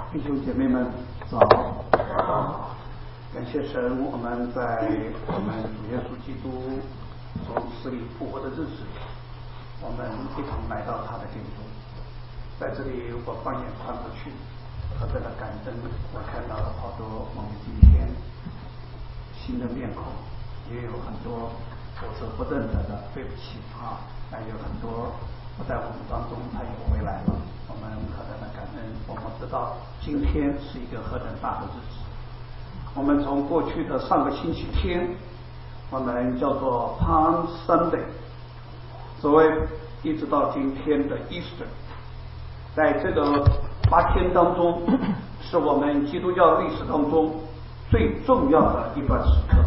弟兄姐妹们早！感谢神，我们在我们主耶稣基督从死里复活的日子，我们一同来到他的殿中。在这里，我放眼看过去，何等的感恩！我看到了好多我们今天新的面孔，也有很多我是不认得的，对不起啊！还有很多不在我们当中，他也回来了。我们何等的感恩！我们知道今天是一个何等大的日子。我们从过去的上个星期天，我们叫做 Palm Sunday， 所谓一直到今天的 Easter， 在这个8天当中，是我们基督教历史当中最重要的一段时刻。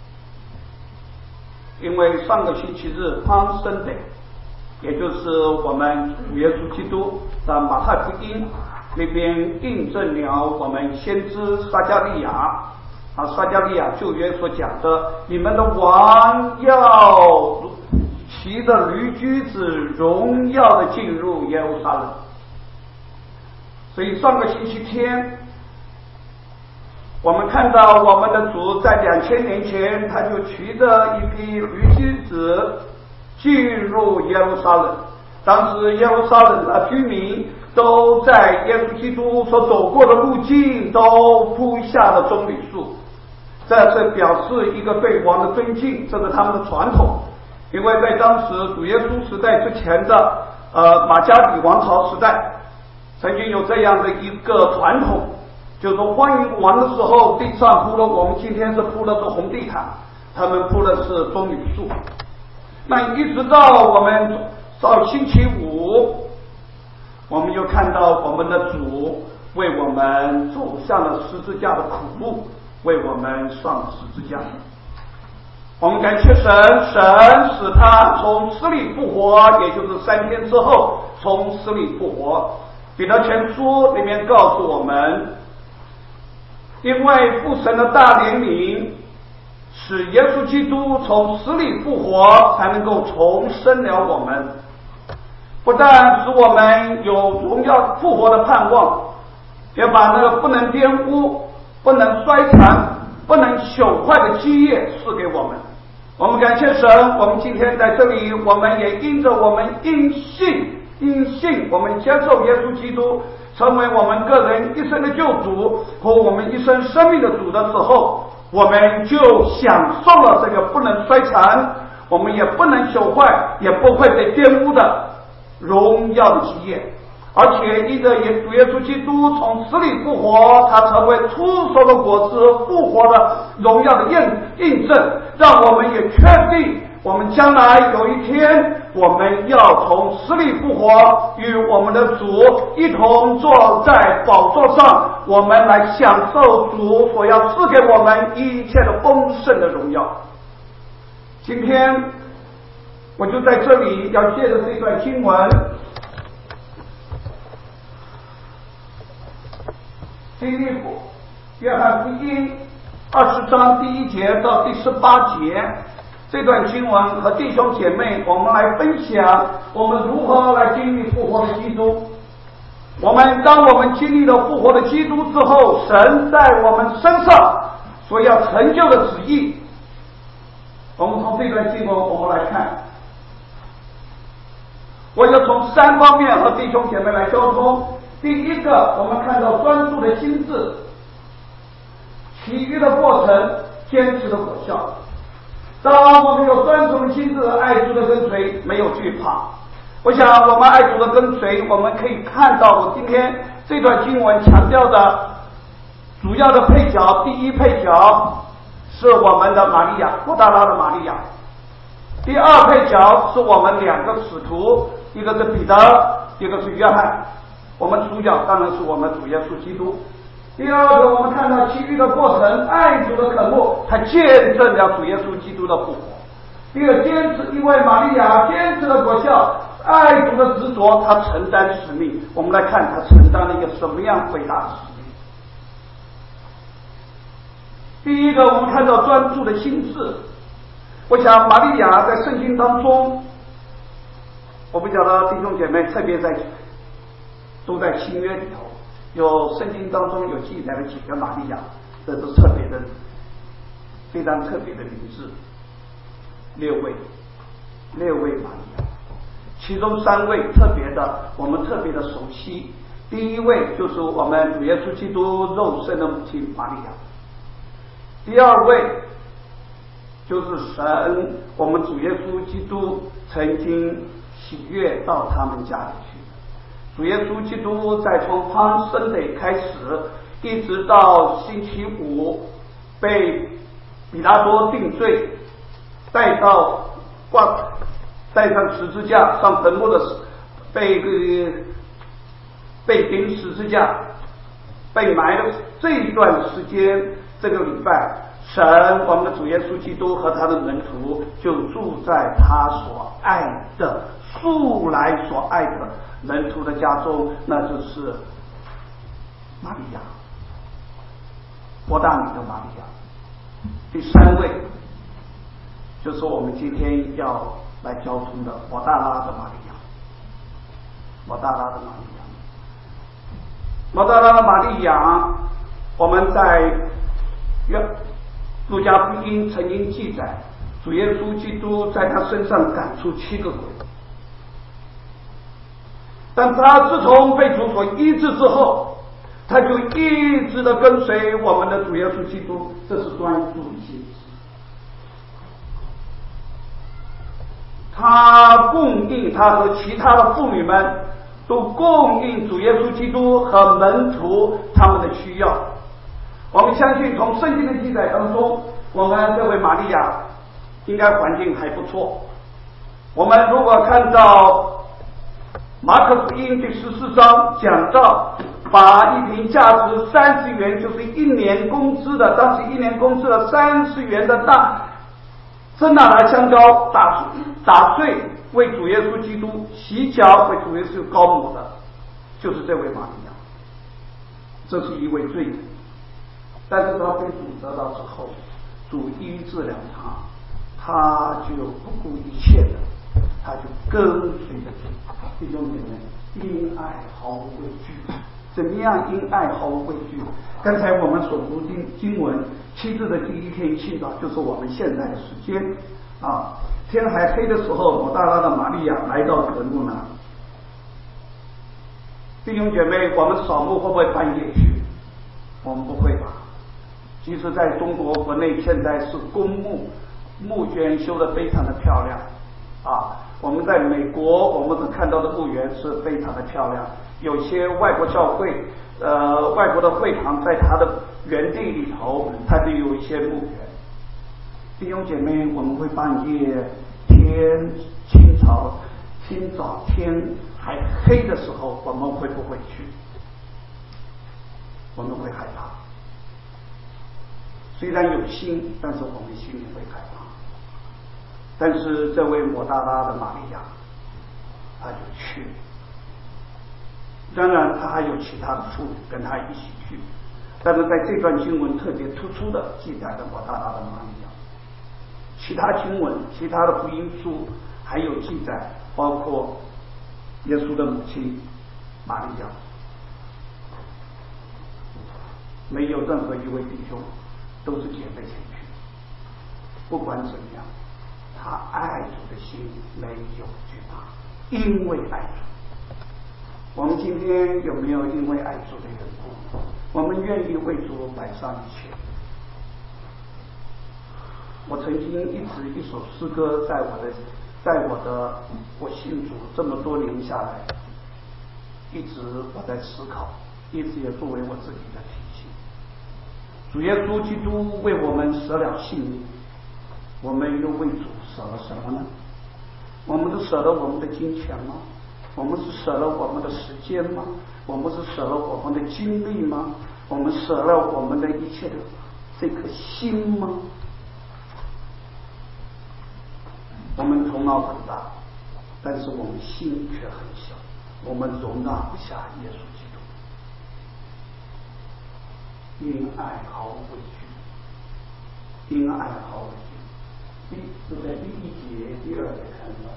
因为上个星期日 Palm Sunday，也就是我们主耶稣基督的马太福音那边印证了我们先知撒迦利亚撒迦利亚旧约所讲的，你们的王要骑着驴驹子荣耀的进入耶路撒冷。所以上个星期天我们看到我们的主在2000年前，他就骑着一匹驴驹子进入耶路撒冷。当时耶路撒冷的居民都在耶稣基督所走过的路径都铺下了棕榈树，这是表示一个对王的尊敬，这是他们的传统。因为在当时主耶稣时代之前的马加比王朝时代，曾经有这样的一个传统，就是说欢迎王的时候，地上铺了，我们今天是铺的是红地毯，他们铺的是棕榈树。那一直到我们到星期五，我们又看到我们的主为我们走向了十字架的苦路，为我们上十字架。我们感谢神，神使他从死里复活，也就是3天之后从死里复活。彼得前书里面告诉我们，因为父神的大怜悯，使耶稣基督从死里复活，才能够重生了我们，不但使我们有荣耀复活的盼望，也把那个不能玷污、不能衰残、不能朽坏的基业赐给我们。我们感谢神，我们今天在这里，我们也因着我们因信我们接受耶稣基督成为我们个人一生的救主和我们一生生命的主的时候，我们就享受了这个不能衰残，我们也不能朽坏，也不会被玷污的荣耀的基业。而且因着主耶稣基督从死里复活，他成为初熟的果子，复活的荣耀的印证，让我们也确定我们将来有一天，我们要从死里复活，与我们的主一同坐在宝座上，我们来享受主所要赐给我们一切的丰盛的荣耀。今天我就在这里要借着这段经文，经历约翰福音20章第1节到第18节这段经文，和弟兄姐妹我们来分享我们如何来经历复活的基督。当我们经历了复活的基督之后，神在我们身上所要成就的旨意，我们从这段经文我们来看。我要从3方面和弟兄姐妹来交通。第一个，我们看到专注的心智，其余的过程，坚持的果效。当我们有专注的心智，爱主的跟随，没有惧怕。我想我们爱主的跟随，我们可以看到我今天这段经文强调的主要的配角，第一配角是我们的玛利亚，抹大拉的玛利亚。第二配角是我们2个使徒，一个是彼得，一个是约翰。我们主角当然是我们主耶稣基督。第二个，我们看到其余的过程，爱主的渴慕，它见证了主耶稣基督的复活。第二，坚持，因为玛利亚坚持的果效，爱主的执着，他承担使命。我们来看他承担了一个什么样伟大的使命。第一个，我们看到专注的心智。我想玛利亚在圣经当中，我不晓得弟兄姐妹，特别都在新约里头， 圣经当中有记载的几个玛利亚，这是特别的，非常特别的名字，6位玛利亚，其中3位特别的，我们特别的熟悉。第一位就是我们主耶稣基督肉身的母亲玛利亚，第二位就是神，我们主耶稣基督曾经喜悦到他们家里去。主耶稣基督在从Palm Sunday开始，一直到星期5被比拉多定罪，带上十字架上坟墓的被钉十字架被埋的这一段时间，这个礼拜，神我们的主耶稣基督和他的门徒就住在他所爱的素来所爱的门徒的家中，那就是玛利亚，伯大尼的玛利亚。第3位就是我们今天要来交通的抹大拉的玛利亚，抹大拉的玛利亚，我们在路加福音曾经记载，主耶稣基督在他身上赶出7个鬼，但他自从被主所医治之后，他就一直的跟随我们的主耶稣基督，这是专注心。他供应，他和其他的妇女们都供应主耶稣基督和门徒他们的需要。我们相信从圣经的记载当中，我们这位玛利亚应该环境还不错。我们如果看到马可福音第14章讲到，把一瓶价值30元，就是1年工资的，当时1年工资的30元的真拿来香膏打碎，为主耶稣基督洗脚，为主耶稣膏抹的，就是这位玛利亚。这是一位罪人，但是他被主得到之后，主医治了他就不顾一切的，他就跟随着主。弟兄姐妹，因爱毫无畏惧。怎么样因爱毫无畏惧？刚才我们所读经文，7日的第1天一早，就是我们现在的时间啊。天还黑的时候，抹大拉的玛利亚来到坟墓那里。弟兄姐妹，我们扫墓会不会半夜去？我们不会吧。即使在中国国内，现在是公墓，墓园修得非常的漂亮啊。我们在美国，我们看到的墓园是非常的漂亮。有些外国教会，外国的会堂在它的园地里头，它就有一些墓园。弟兄姐妹，我们会半夜清早天还黑的时候，我们会不会去？我们会害怕。虽然有心，但是我们心里会害怕。但是这位抹大拉的玛利亚，他就去。当然他还有其他的妇女跟他一起去，但是在这段经文特别突出的记载了抹大拉的玛利亚。其他经文、其他的福音书还有记载，包括耶稣的母亲玛利亚，没有任何一位弟兄都是姐妹前去。不管怎么样，他爱主的心没有惧怕，因为爱主。我们今天有没有因为爱主的缘故，我们愿意为主摆上一切？我曾经一首诗歌我信主这么多年下来，一直我在思考，一直也作为我自己的提醒。主耶稣基督为我们舍了性命，我们又为主舍了什么呢？我们是舍了我们的金钱吗？我们是舍了我们的时间吗？我们是舍了我们的精力吗？我们舍了我们的一切的这颗心吗？我们头脑很大，但是我们心却很小，我们容纳不下耶稣基督。因爱毫无畏惧，因爱毫无畏惧。就在第1节、第2节看到，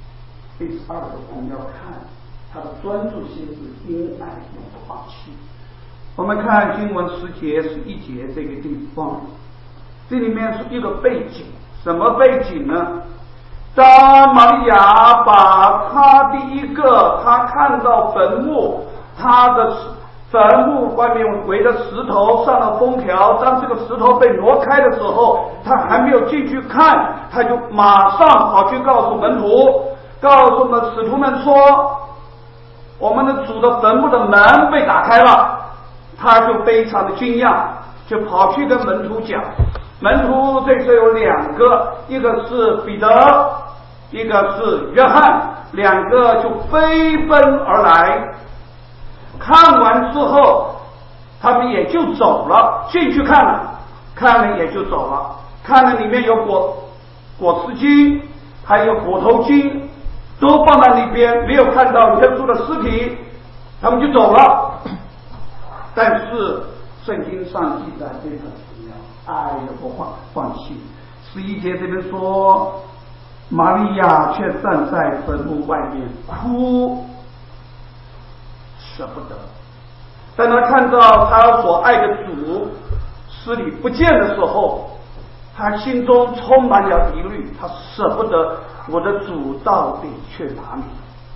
第12个我们要看他的专注心是因爱永不放弃。 我们看经文10节11节这个地方，这里面是一个背景，什么背景呢？当玛利亚把她第一个，她看到坟墓，她的坟墓外面围着石头，上了封条。当这个石头被挪开的时候，她还没有进去看，她就马上跑去告诉门徒，告诉使徒们说，我们的主的坟墓的门被打开了。他就非常的惊讶，就跑去跟门徒讲。门徒这次有2个，一个是彼得，一个是约翰，2个就飞奔而来。看完之后，他们也就走了，进去看了，看了也就走了。看了里面有果子金，还有火头金，都放在那边，没有看到耶稣的尸体，他们就走了。但是圣经上记载非常奇妙，爱也不放弃。11节这边说，玛利亚却站在坟墓外面哭，舍不得。当他看到他所爱的主尸体不见的时候，他心中充满了疑虑，他舍不得我的主到底去哪里。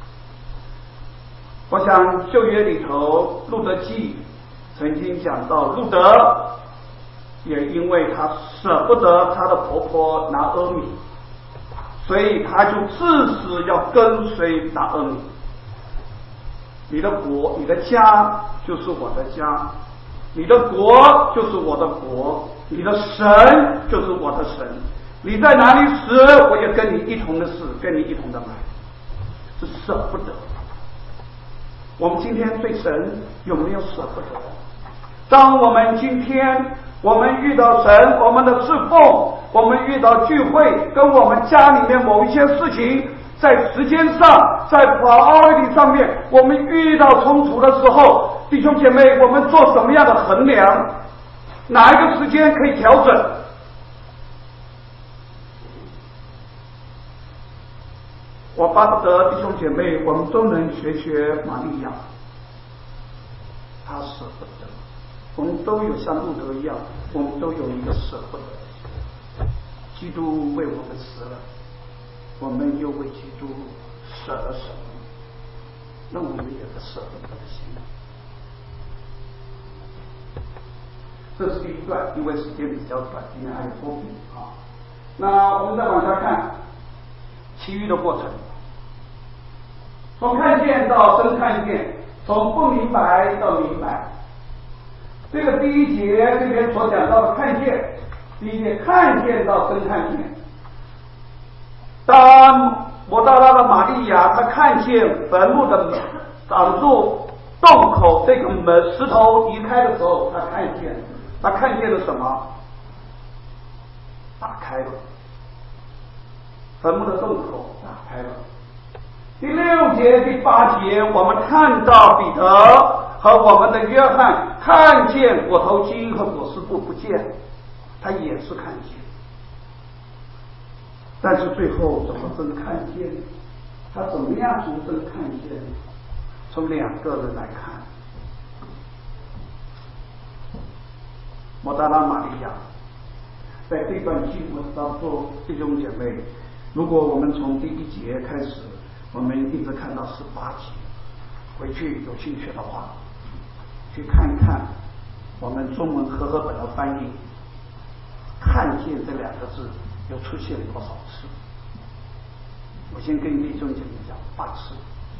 我想旧约里头路德记曾经讲到，路德也因为他舍不得他的婆婆拿俄米，所以他就至死要跟随拿俄米。你的国，你的家就是我的家，你的国就是我的国，你的神就是我的神，你在哪里死，我也跟你一同的死，跟你一同的来，是舍不得。我们今天对神有没有舍不得？当我们今天我们遇到神，我们的侍奉，我们遇到聚会，跟我们家里面某一些事情，在时间上，在 priority 上面，我们遇到冲突的时候，弟兄姐妹，我们做什么样的衡量？哪一个时间可以调整？我巴不得弟兄姐妹，我们都能学玛利亚，她舍不得。我们都有像路德一样，我们都有一个舍不得。基督为我们死了，我们又为基督舍了什么？那我们有个舍不得的心。这是第一段，因为时间比较短，今天还有多笔啊。那我们再往下看其余的过程，从看见到真看见，从不明白到明白。这个第一节这边所讲到的看见，第一节看见到真看见。当抹大拉的玛利亚她看见坟墓的挡住洞口这个门石头移开的时候，她看见了什么？打开了坟墓的洞口，打开了。第6节第8节我们看到彼得和我们的约翰看见裹头巾和裹尸布不见，他也是看见，但是最后怎么真看见？他怎么样从真看见？从2个人来看，抹大拉玛利亚在这段经文当中，弟兄姐妹，如果我们从第1节开始，我们一直看到18节，回去有兴趣的话，去看一看我们中文和合本的翻译，看见这2个字又出现多少次？我先跟弟兄姐妹讲8次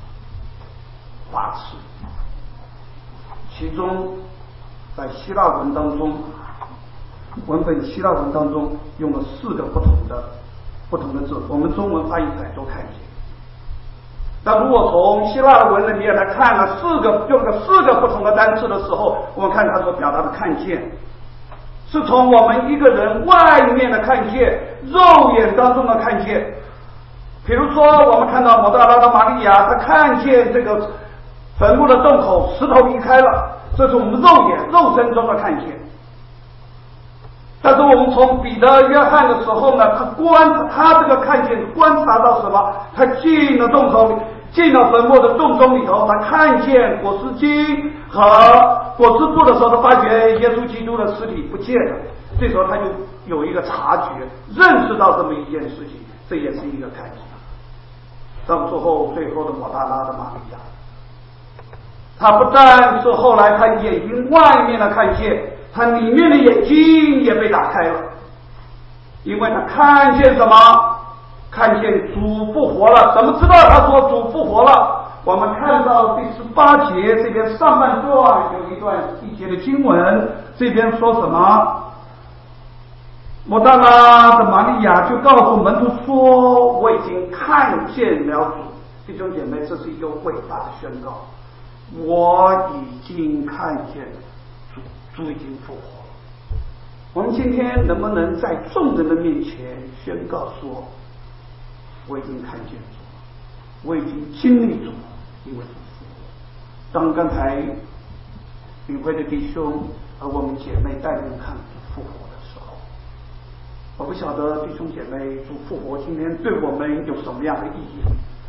，8次。其中在希腊文当中，文本希腊文当中用了4个不同的字，我们中文翻译来都看见。那如果从希腊文里面来看了用了4个不同的单词的时候，我们看它所表达的看见，是从我们一个人外面的看见，肉眼当中的看见。比如说我们看到抹大拉的玛利亚，她看见这个坟墓的洞口石头移开了，这是我们肉身中的看见。但是我们从彼得约翰的时候呢，他这个看见观察到什么？他进了洞口里， 进了坟墓的洞中里头，他看见裹尸巾和裹尸布的时候，他发觉耶稣基督的尸体不见了。这时候他就有一个察觉，认识到这么一件事情，这也是一个开始。到最后的抹大拉的玛利亚，他不但是后来他眼睛外面的看见，他里面的眼睛也被打开了，因为他看见什么？看见主复活了。怎么知道他说主复活了？我们看到第18节这边上半段有一段一节的经文，这边说什么？抹大拉的玛利亚就告诉门徒说：“我已经看见了主。”弟兄姐妹，这是一个伟大的宣告。我已经看见主，主已经复活了。我们今天能不能在众人的面前宣告说：“我已经看见主，我已经经历主，因为主复活。”当刚才领会的弟兄和我们姐妹带人看主复活的时候，我不晓得弟兄姐妹，主复活今天对我们有什么样的意义？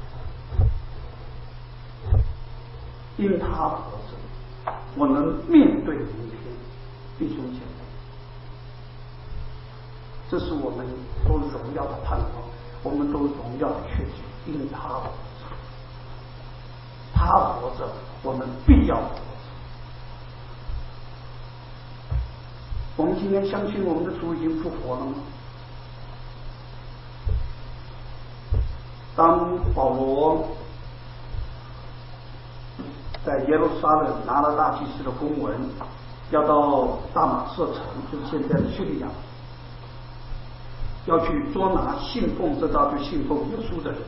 因他活着，我能面对明天。弟兄姐妹，这是我们都荣耀的盼望，我们都荣耀的确信。因他活着，他活着，我们必要活着。我们今天相信我们的主已经复活了吗？当保罗在耶路撒冷拿了大祭司的公文，要到大马色城，就是现在的叙利亚，要去捉拿信奉这大队信奉耶稣的人。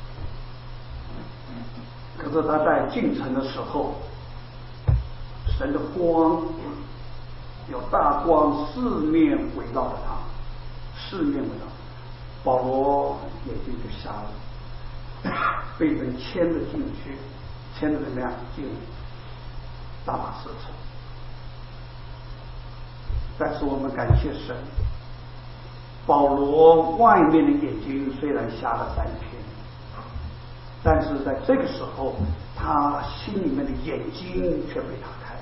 可是他在进城的时候，神的光有大光四面围绕着他，四面围绕，保罗眼睛就瞎了，被人牵着进去，牵着怎么样进大马士城。但是我们感谢神，保罗外面的眼睛虽然瞎了3天，但是在这个时候他心里面的眼睛却被打开了。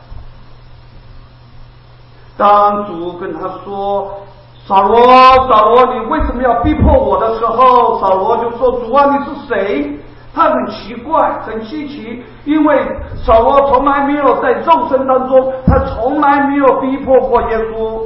当主跟他说：“扫罗，扫罗，你为什么要逼迫我的时候，扫罗就说：主啊，你是谁？”他很奇怪，很稀奇，因为扫罗从来没有在肉身当中，他从来没有逼迫过耶稣。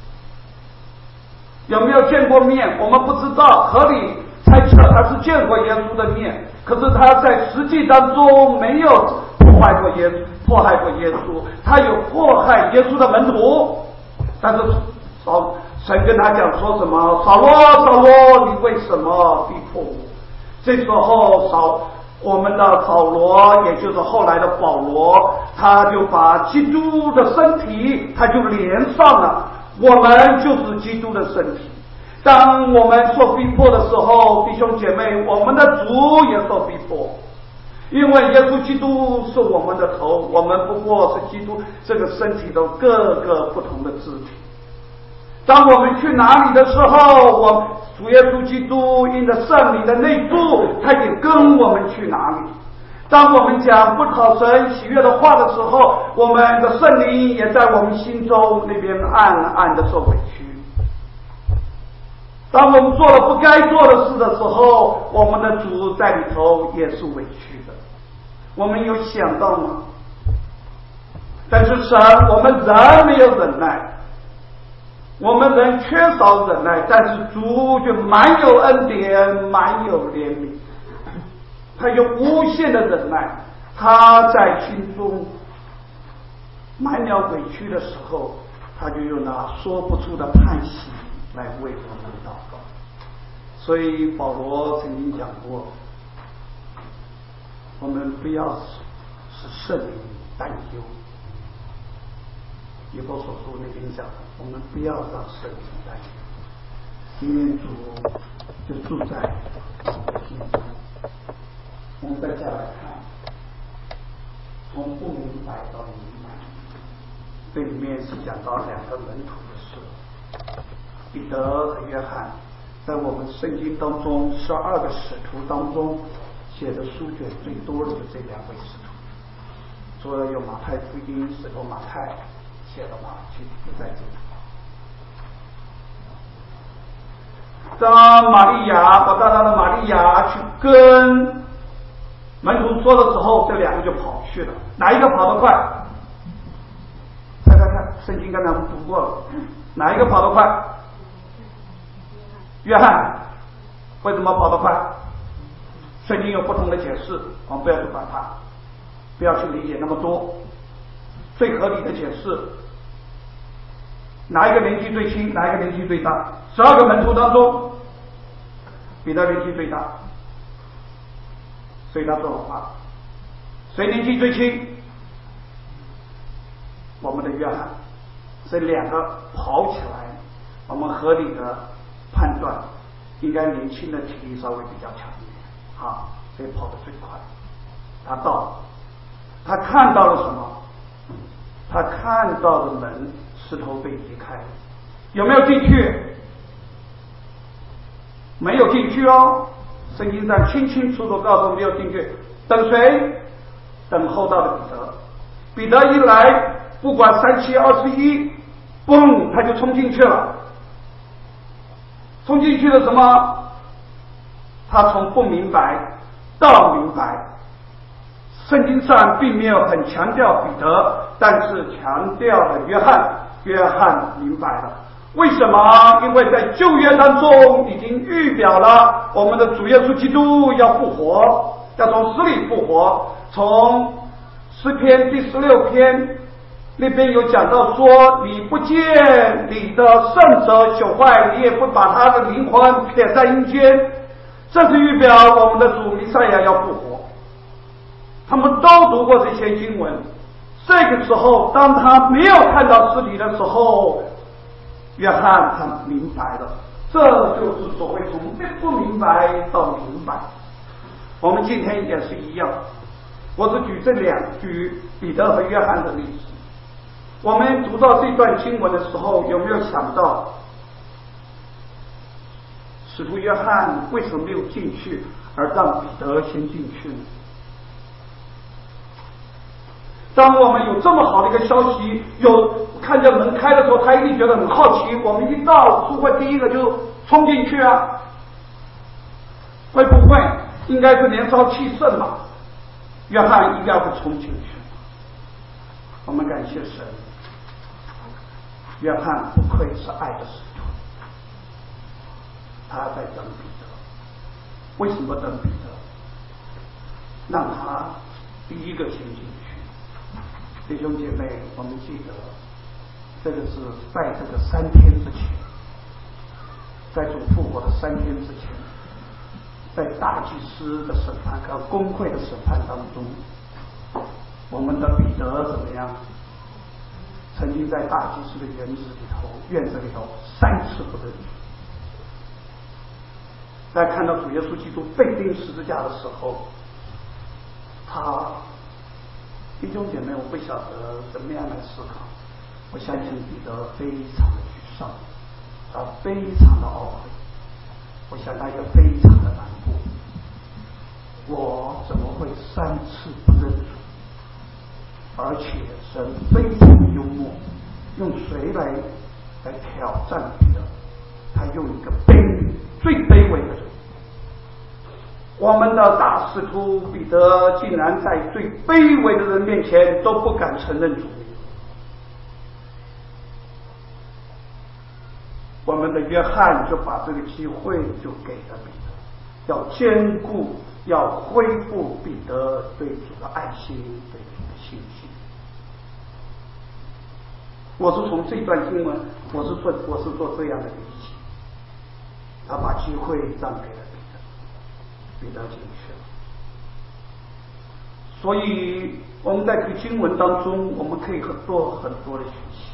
有没有见过面我们不知道，合理猜测他是见过耶稣的面，可是他在实际当中没有迫害过耶稣，他有迫害耶稣的门徒。但是神跟他讲说什么？扫罗，扫罗，你为什么逼迫我？这时候我们的扫罗，也就是后来的保罗，他就把基督的身体他就连上了，我们就是基督的身体。当我们受逼迫的时候，弟兄姐妹，我们的主也受逼迫，因为耶稣基督是我们的头，我们不过是基督这个身体的各个不同的肢体。当我们去哪里的时候，主耶稣基督因着圣灵的内住，他也跟我们去哪里。当我们讲不讨神喜悦的话的时候，我们的圣灵也在我们心中那边暗暗的受委屈。当我们做了不该做的事的时候，我们的主在里头也是委屈的。我们有想到吗？但是神，我们人没有忍耐，我们人缺少忍耐，但是主就满有恩典，满有怜悯，他有无限的忍耐。他在心中满了委屈的时候，他就用那说不出的叹息来为我们祷告。所以保罗曾经讲过，我们不要使圣灵担忧。以弗所书那边讲，我们不要让圣灵担忧。今天主就住在我们心中。我们再下来看，从不明白到明白，这里面是讲到2个门徒的事。彼得和约翰在我们圣经当中12个使徒当中， 写的书卷最多的就这两位使徒，除了有马太福音，使徒马太写的嘛，就在这里。当玛利亚，马大拉的玛利亚去跟门徒说的时候，这两个就跑去了。哪一个跑得快？猜猜看，圣经刚才我们读过了，哪一个跑得快？约翰。为什么跑得快？圣经有不同的解释，我们不要去管它，不要去理解那么多。最合理的解释，哪一个年纪最轻，哪一个年纪最大？12个门徒当中，彼得年纪最大，所以他说话。谁年纪最轻？我们的约翰。这两个跑起来，我们合理的判断，应该年轻的体力稍微比较强一点啊，所以跑得最快。他到了，他看到了什么？他看到了门石头被移开，有没有进去？没有进去哦，圣经上清清楚楚告诉我们没有进去。等谁？等候到了彼得。彼得一来，不管3721，嘣，他就冲进去了。冲进去了什么？他从不明白到明白。圣经上并没有很强调彼得，但是强调了约翰。约翰明白了。为什么？因为在旧约当中已经预表了我们的主耶稣基督要复活，要从死里复活。从诗篇第16篇那边有讲到说，你不见你的圣者朽坏，你也不把他的灵魂撇在阴间，这是预表我们的主弥赛亚要复活。他们都读过这些经文。这个时候当他没有看到尸体的时候，约翰他明白了，这就是所谓从不明白到明白。我们今天也是一样，我是举这两句彼得和约翰的例子。我们读到这段经文的时候，有没有想到使徒约翰为什么没有进去，而让彼得先进去呢？当我们有这么好的一个消息，有看见门开的时候，他一定觉得很好奇。我们一到书会第一个就冲进去啊，会不会？应该是年少气盛嘛。约翰应该会冲进去。我们感谢神，约翰不愧是爱的使徒，他在等彼得。为什么等彼得？让他第一个先进去。弟兄姐妹，我们记得，这个是在这个3天之前，在主复活的3天之前，在大祭司的审判和公会的审判当中，我们的彼得怎么样？曾经在大祭司的院子里头3次不认主。在看到主耶稣基督被钉十字架的时候，弟兄姐妹，我不晓得怎么样来思考。我相信彼得非常的沮丧，他非常的懊悔，我想他也非常的难过。我怎么会3次不认主？而且神非常的幽默，用谁来挑战彼得？他用一个最卑微的人。我们的大使徒彼得竟然在最卑微的人面前都不敢承认主名。我们的约翰就把这个机会就给了彼得，要兼顾，要恢复彼得对主的爱心，对主的信心。我是从这段经文，我是做这样的理解。他把机会让给了彼得进去了。所以我们在这个经文当中，我们可以做很多的学习。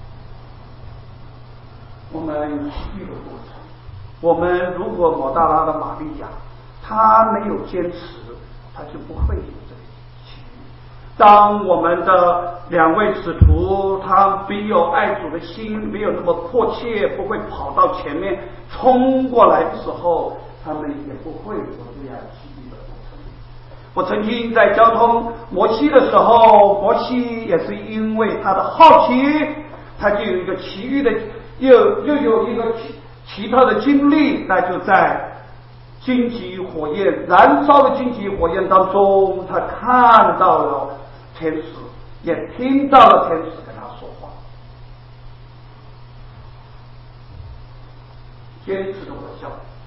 我们洗浴的过程，我们如果抹大拉的玛利亚，她没有坚持，她就不会有这个洗浴。当我们的2位使徒，他没有爱主的心，没有那么迫切，不会跑到前面冲过来的时候，他们也不会有这样洗浴的过程。 我曾经在交通摩西的时候，摩西也是因为他的好奇，他就有一个奇遇的，又有一个奇特的经历，那就在荆棘火焰燃烧的荆棘火焰当中，他看到了天使，也听到了天使跟他说话。坚持的果效。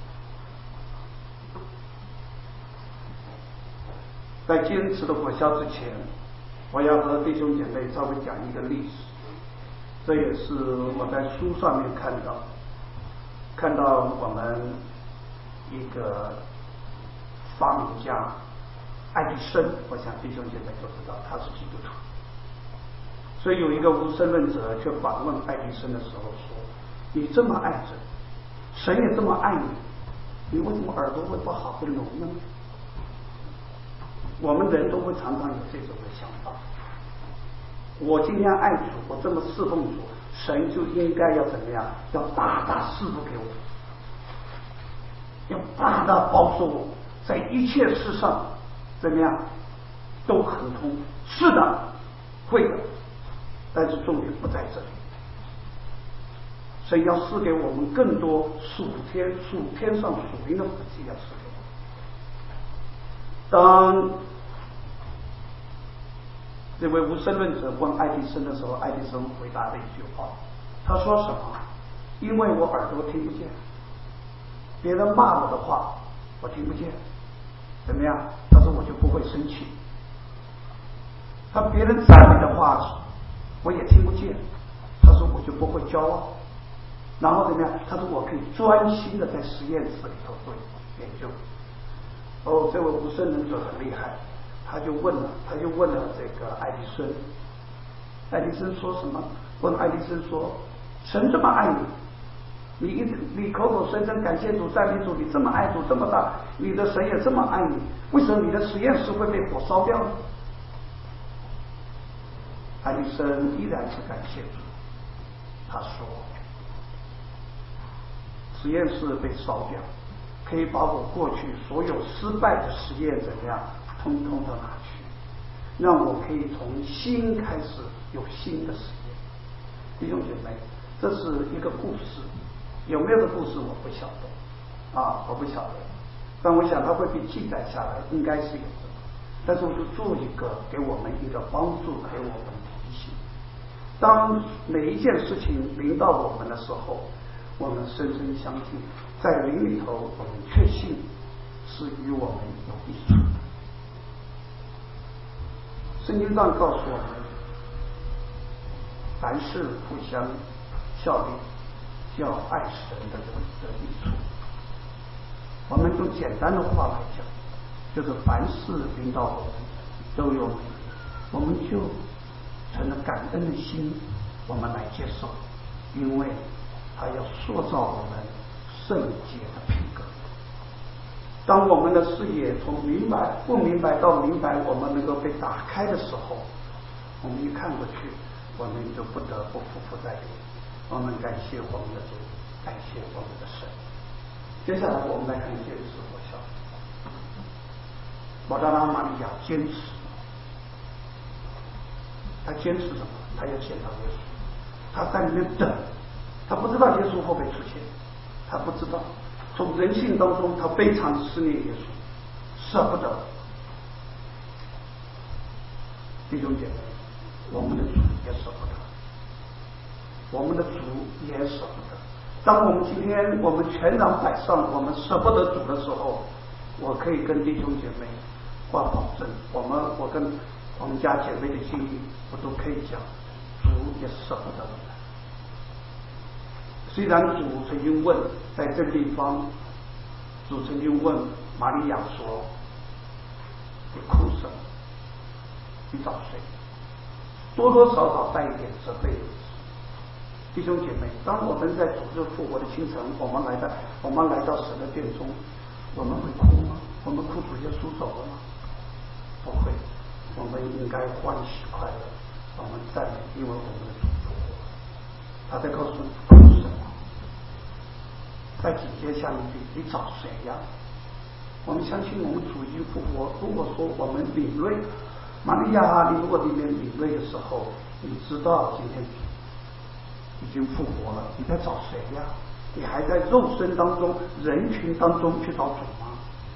在坚持的果效之前，我要和弟兄姐妹稍微讲一个历史，这也是我在书上面看到我们一个发明家爱迪生，我想弟兄姐妹都知道他是基督徒，所以有一个无神论者去访问爱迪生的时候说：“你这么爱神，神也这么爱你，你为什么耳朵会不好会聋呢？”我们人都会常常有这种的想法。我今天爱主，我这么侍奉主，神就应该要怎么样？要大大赐福给我，要大大保守我，在一切事上怎么样都亨通。是的，会的，但是重点不在这里。神要赐给我们更多属天上属灵的福气，要赐给我们。当这位无神论者问爱迪生的时候，爱迪生回答了一句话，他说什么？因为我耳朵听不见，别人骂我的话我听不见，怎么样？他说我就不会生气。他别人赞美的话我也听不见，他说我就不会骄傲。然后怎么样？他说我可以专心的在实验室里头做研究。哦，这位无神论者很厉害，他就问了这个爱迪生。爱迪生说什么？问爱迪生说：“神这么爱你，你口口声声感谢主、赞美主，你这么爱主这么大，你的神也这么爱你，为什么你的实验室会被火烧掉呢？”爱迪生依然是感谢主，他说：“实验室被烧掉，可以把我过去所有失败的实验怎么样，通通的拿去，让我可以从新开始有新的实验。”弟兄姐妹，这是一个故事，有没有的故事我不晓得我不晓得，但我想它会被记载下来，应该是有的。但是我就做一个给我们一个帮助，给我们提醒。当每一件事情临到我们的时候，我们深深相信，在灵里头，我们确信是与我们有益处的。圣经上告诉我们，凡事互相效力，叫爱神的人得益处。我们用简单的话来讲，就是凡事临到我们都有美，我们就存着感恩的心，我们来接受，因为他要塑造我们圣洁的品格。当我们的视野从不明白到明白，我们能够被打开的时候，我们一看过去，我们就不得不匍匐在地，我们感谢我们的主，感谢我们的神。接下来我们来看坚持果效。抹大拉玛利亚坚持，他坚持什么？他要见到耶稣，他在里面等，他不知道耶稣会不会出现，他不知道。从人性当中，他非常思念耶稣，舍不得。弟兄姐妹，我们的主也舍不得，我们的主也舍不得。当我们今天我们全然摆上，我们舍不得主的时候，我可以跟弟兄姐妹挂保证，我跟我们家姐妹的经历，我都可以讲，主也舍不得我们。虽然主曾经问，在这个地方，主曾经问玛利亚说：“你哭什么？你找谁？”多多少少带一点责备的。弟兄姐妹，当我们在主日复活的清晨，我们来到神的殿中，我们会哭吗？我们哭主耶稣走了吗？不会，我们应该欢喜快乐，我们赞美，因为我们的主复活。他在告诉你哭什么？再紧接下一句，你找谁呀？ 我们相信我们主已经复活。如果说我们敏锐，玛利亚，你如果里面敏锐的时候，你知道今天已经复活了，你在找谁呀？你还在肉身当中、人群当中去找主吗？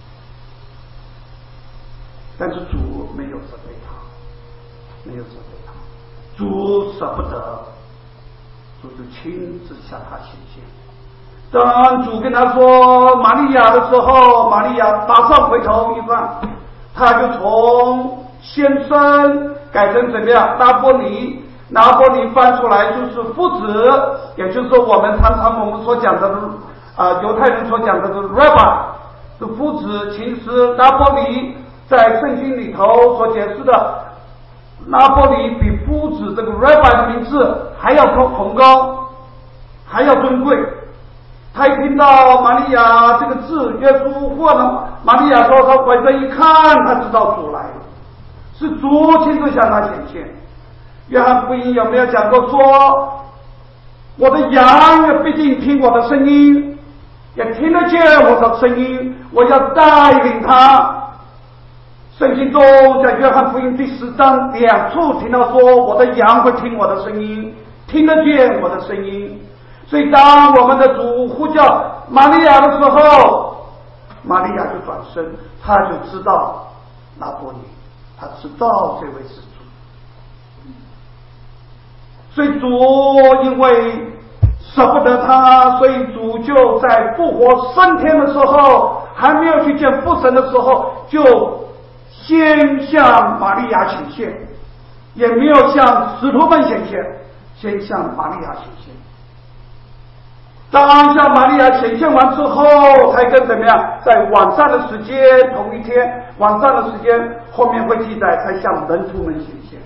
但是主没有责备他，没有责备他，主舍不得，主就亲自向他显现。当主跟他说玛利亚的时候，玛利亚马上回头一看，他就从先生改成怎么样？拿波尼翻出来就是夫子，也就是我们常常我们所讲的犹太人所讲的是 rabbi 的夫子。其实拿波尼在圣经里头所解释的拿波尼比夫子这个 rabbi 的名字还要崇高，还要尊贵。他一听到玛利亚这个字，耶稣或呢，玛利亚说他回身一看，他知道主来了，是主亲自向他显现。约翰福音有没有讲过说，我的羊也必定听我的声音，也听得见我的声音，我要带领他。圣经中在约翰福音第10章2处听到说，我的羊会听我的声音，听得见我的声音。所以当我们的主呼叫玛利亚的时候，玛利亚就转身，他就知道拿波尼，他知道这位是主。所以主因为舍不得他，所以主就在复活升天的时候，还没有去见父神的时候，就先向玛利亚显现，也没有向使徒们显现，先向玛利亚显现。当向玛利亚显现完之后，才跟怎么样，在晚上的时间，同一天晚上的时间，后面会记载，才向门徒们显现。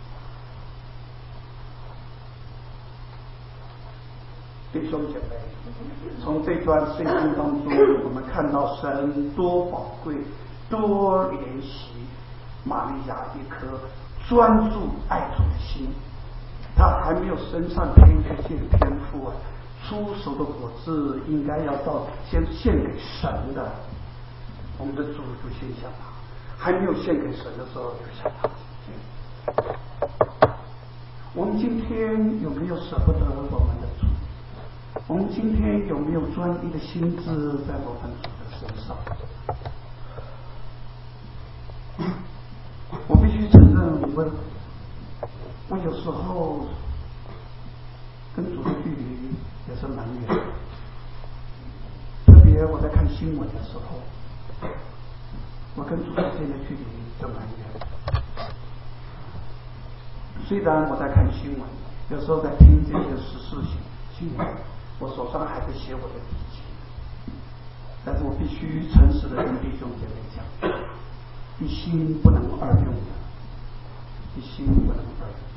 弟兄姐妹，从这段圣经当中，我们看到神多宝贵，多怜惜玛利亚一颗专注爱主的心。他还没有升上天去见天父啊，出熟的果子应该要先献给神的。我们的主就先向他，还没有献给神的时候就向他。我们今天有没有舍不得我们的主？我们今天有没有专一的心志在我们主的身上？我必须承认，我有时候跟主的距离也是蛮远的，特别我在看新闻的时候，我跟主之间的距离就蛮远的。虽然我在看新闻，有时候在听这些时事新闻，我手上还在写我的笔记，但是我必须诚实的跟弟兄姐妹讲，一心不能二用的，一心不能二用。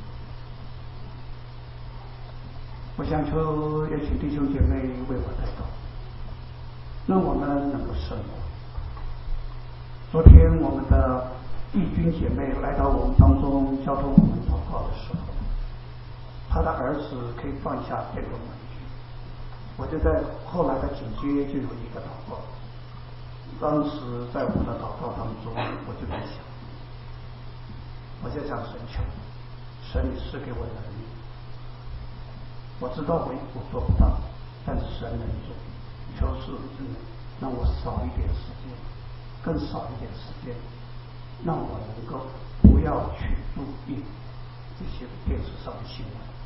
我想求也请弟兄姐妹为我祷告，让我们能够生活。昨天我们的义军姐妹来到我们当中交通我们祷告的时候，她的儿子可以放下电动玩具，我就在后来的紧接就有一个祷告。当时在我的祷告当中，我就在想，我在向神求，神你赐给我能力。我知道我做不到，但是神能做。求是真的让我少一点时间，更少一点时间，让我能够不要去注意这些电视上的新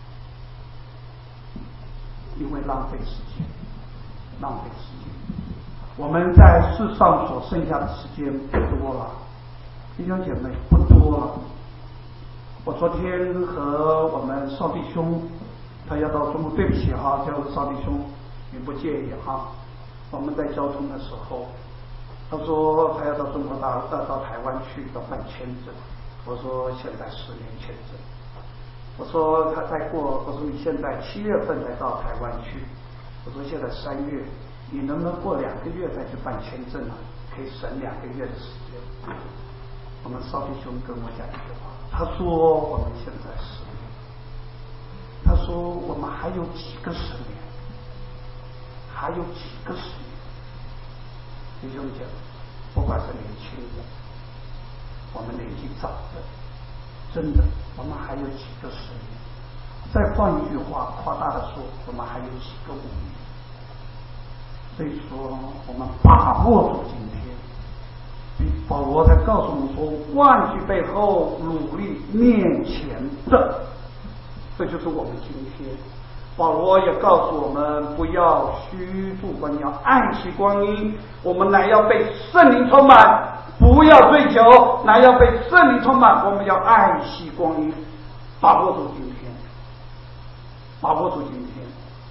闻，因为浪费时间，浪费时间。我们在世上所剩下的时间不多了，弟兄姐妹，不多了。我昨天和我们少弟兄，他要到中国，对不起哈，叫少弟兄，你不介意哈。我们在交通的时候，他说他要到中国到台湾去要办签证，我说现在10年签证，我说他再过，我说你现在7月份才到台湾去，我说现在3月，你能不能过2个月再去办签证呢？可以省2个月的时间。我们少弟兄跟我讲一句话，他说我们现在10年，他说我们还有几个10年，还有几个10年。弟兄姐妹， 管是年轻人，我们年纪长的，真的我们还有几个10年。再换一句话夸大的说，我们还有几个5年。所以说我们把握住今天，保罗在告诉我们说，忘记背后，努力面前的，这就是我们今天。保罗也告诉我们，不要虚度光阴，要爱惜光阴。我们乃要被圣灵充满，不要醉酒，乃要被圣灵充满。我们要爱惜光阴，把握住今天，把握住今天。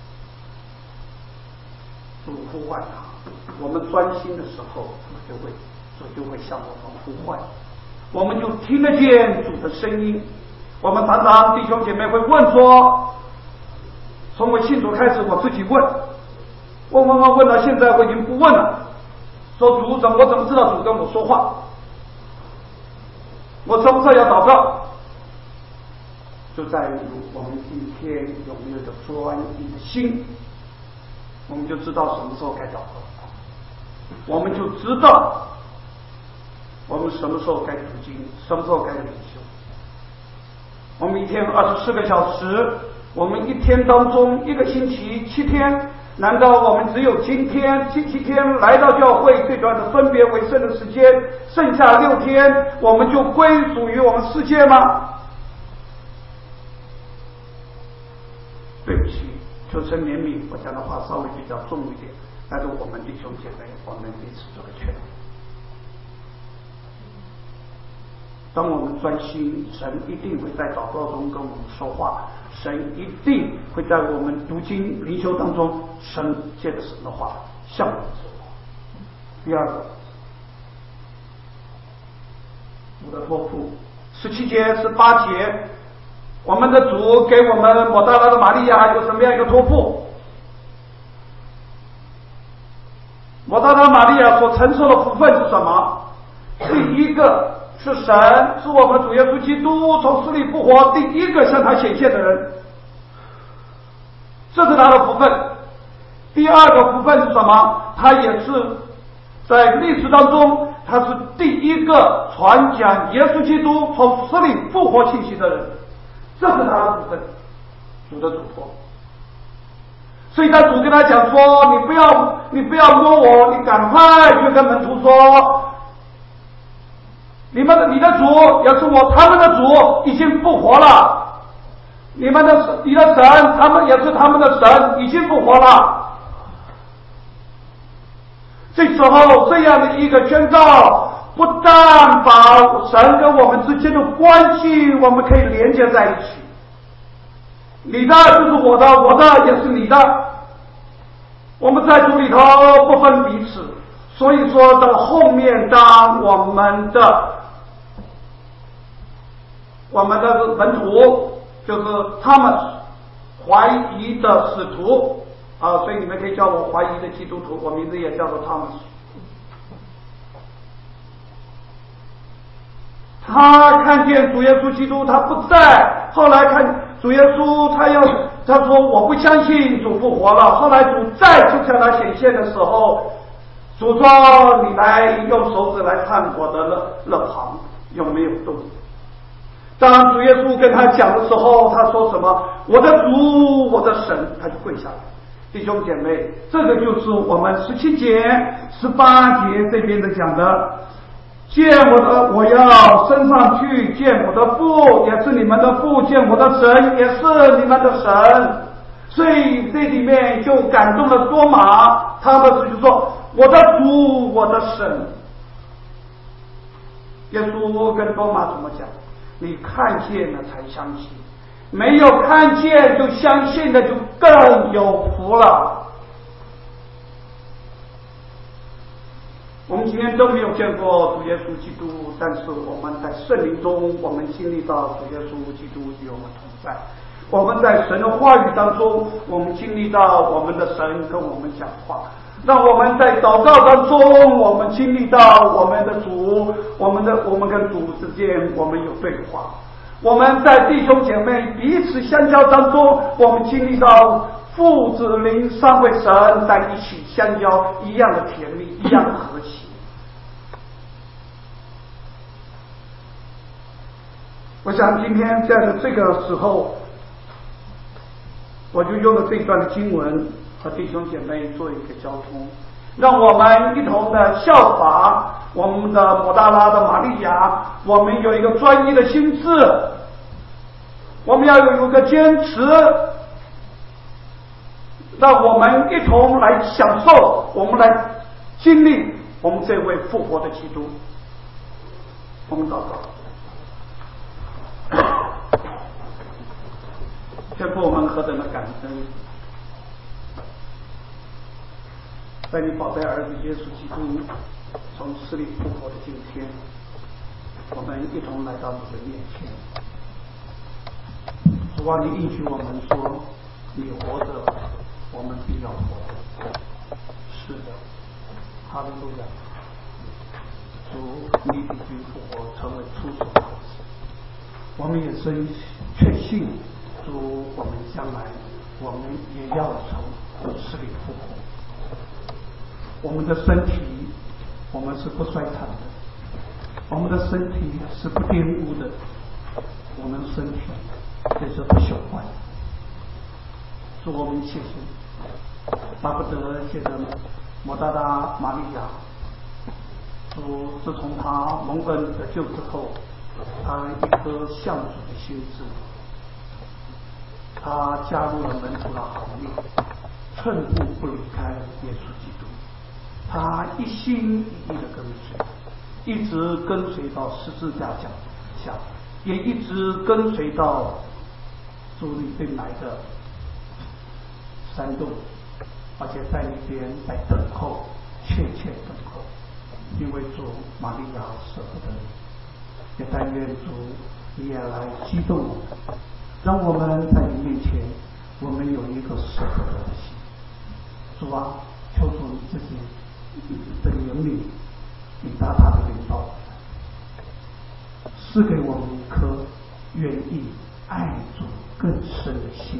主呼唤他，我们专心的时候，主就会向我们呼唤，我们就听得见主的声音。我们常常弟兄姐妹会问说，从我信主开始，我自己问到现在，我已经不问了。说主我怎么知道主跟我说话？我什么时候要祷告？就在于我们今天有没有个专一的心，我们就知道什么时候该祷告，我们就知道我们什么时候该读经，什么时候该领袖。我们一天24个小时，我们一天当中1个星期7天，难道我们只有今天星期天来到教会这段的分别为圣的时间，剩下6天我们就归属于我们世界吗？对不起，求神怜悯，我讲的话稍微比较重一点，但是我们弟兄姐妹，我们彼此做个劝。当我们专心，神一定会在祷告中跟我们说话，神一定会在我们读经灵修当中，神借着神的话向我们说话。第二个，主的托付，17节18节，我们的主给我们抹大拉的玛利亚有什么样一个托付？抹大拉玛利亚所承受的福分是什么？第一个是神，是我们主耶稣基督从死里复活第一个向他显现的人，这是他的福分。第二个福分是什么？他也是在历史当中，他是第一个传讲耶稣基督从死里复活信息的人，这是他的福分，主的嘱托。所以他主跟他讲说，你不要摸我，你赶快去跟门徒说，你的主也是他们的主已经复活了，你的神他们也是他们的神已经复活了。这时候这样的一个宣告，不但把神跟我们之间的关系我们可以连接在一起，你的就是我的，我的也是你的，我们在主里头不分彼此。所以说到后面，当我们的门徒，就是他们怀疑的使徒啊，所以你们可以叫我怀疑的基督徒，我名字也叫做他们。他看见主耶稣基督他不在，后来看主耶稣他说我不相信主复活了，后来主再次向他显现的时候，主说你来用手指来看我的肋旁有没有动。当主耶稣跟他讲的时候，他说什么？我的主，我的神，他就跪下来。弟兄姐妹，这个就是我们17节18节这边的讲的，见我要升上去见我的父，也是你们的父，见我的神，也是你们的神。所以这里面就感动了多马，他们就说我的主，我的神。耶稣跟多马怎么讲？你看见了才相信，没有看见就相信的就更有福了。我们今天都没有见过主耶稣基督，但是我们在圣灵中，我们经历到主耶稣基督与我们同在。我们在神的话语当中，我们经历到我们的神跟我们讲话。让我们在祷告当中，我们经历到我们的主，我们跟主之间我们有对话。我们在弟兄姐妹彼此相交当中，我们经历到父子灵三位神在一起相交一样的甜蜜，一样的和谐。 我想今天在这个时候，我就用了这一段的经文和弟兄姐妹做一个交通，让我们一同的效法我们的抹大拉的玛利亚，我们有一个专一的心志，我们要有一个坚持，让我们一同来享受，我们来经历我们这位复活的基督。我们祷告。天父，我们何等的感恩，在你宝贝儿子耶稣基督从死里复活的今天，我们一同来到你的面前。主啊，你应许我们说，你活着，我们必要活着。是的，哈利路亚。主，你已经复活，成为初熟的儿子，我们也真确信，主，我们将来我们也要从死里复活。我们的身体，我们是不衰残的，我们的身体是不玷污的，我们的身体也是不朽坏的。主，我们谢谢，巴不得谢着抹大拉玛利亚。主，自从他蒙恩得救之后，他一颗向主的心志，他加入了门徒的行列，寸步不离开耶稣基督，他一心一意的跟随，一直跟随到十字架脚下，也一直跟随到主里边来的山洞，而且在那边在等候，切等候。因为主玛利亚舍不得你，也但愿主你也来激动我们，让我们在你面前，我们有一个舍不得的心。主啊，求主你自己的怜悯，你大大的领导我们，赐给我们一颗愿意爱主更深的心，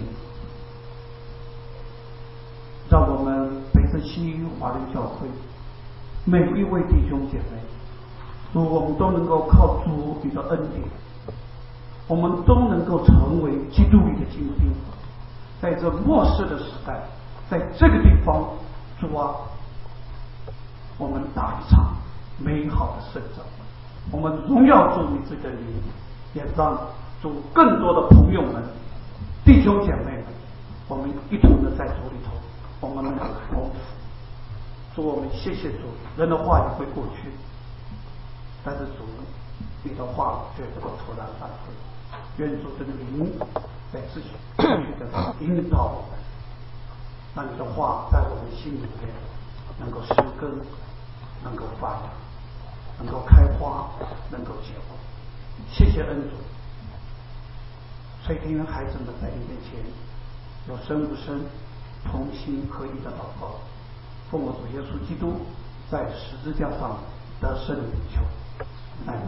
让我们北特西华人教会每一位弟兄姐妹，主，我们都能够靠主你的恩典，我们都能够成为基督里的精兵，在这末世的时代，在这个地方，主啊，我们打一场美好的胜仗，我们荣耀主你这个名，也让主更多的朋友们、弟兄姐妹们，我们一同的在主里头，我们能够丰富。主，我们谢谢主，人的话也会过去，但是主，你的话绝不会突然返回。愿主这个灵在自己的引导我们，让你的话在我们心里面能够生根，能够发芽，能够开花，能够结果。谢谢恩主，垂听孩子们在你面前有声无声、同心合一的祷告。奉我主耶稣基督在十字架上得胜的求。